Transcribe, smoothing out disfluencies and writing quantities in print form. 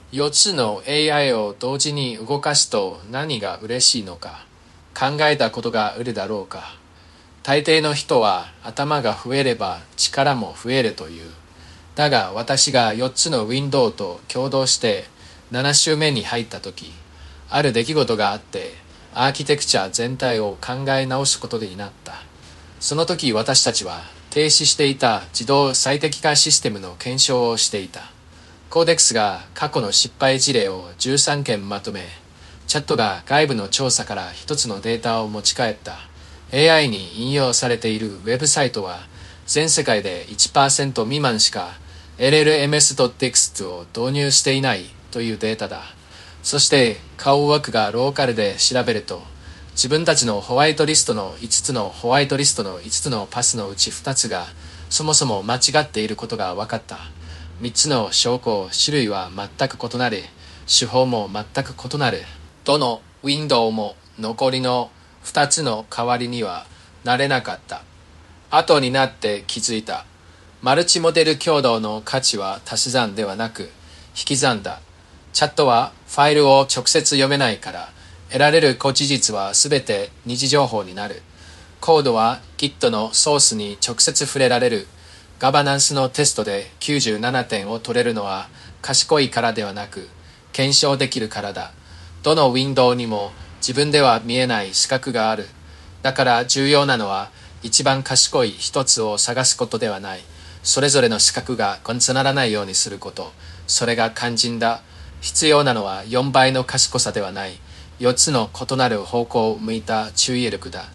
4つの AI を同時に動かすと何が嬉しいのか、考えたことがあるだろうか。大抵の人は頭が増えれば力も増えるという。だが私が4つのウィンドウと共同して7週目に入った時、ある出来事があってアーキテクチャ全体を考え直すことになった。その時私たちは停止していた自動最適化システムの検証をしていた。コーデックスが過去の失敗事例を13件まとめ、チャットが外部の調査から一つのデータを持ち帰った。AI に引用されているウェブサイトは全世界で 1% 未満しか LLMs.text を導入していないというデータだ。そして顔枠がローカルで調べると、自分たちのホワイトリストの5つのホワイトリストの5つのパスのうち2つがそもそも間違っていることが分かった。3つの証拠、種類は全く異なり、手法も全く異なる。どのウィンドウも残りの2つの代わりにはなれなかった。後になって気づいた。マルチモデル共同の価値は足し算ではなく引き算だ。チャットはファイルを直接読めないから、得られる古事実はすべて二次情報になる。コードは Git のソースに直接触れられる。ガバナンスのテストで97点を取れるのは賢いからではなく、検証できるからだ。どのウィンドウにも自分では見えない視覚がある。だから重要なのは一番賢い一つを探すことではない。それぞれの視覚が重ならないようにすること。それが肝心だ。必要なのは4倍の賢さではない。4つの異なる方向を向いた注意力だ。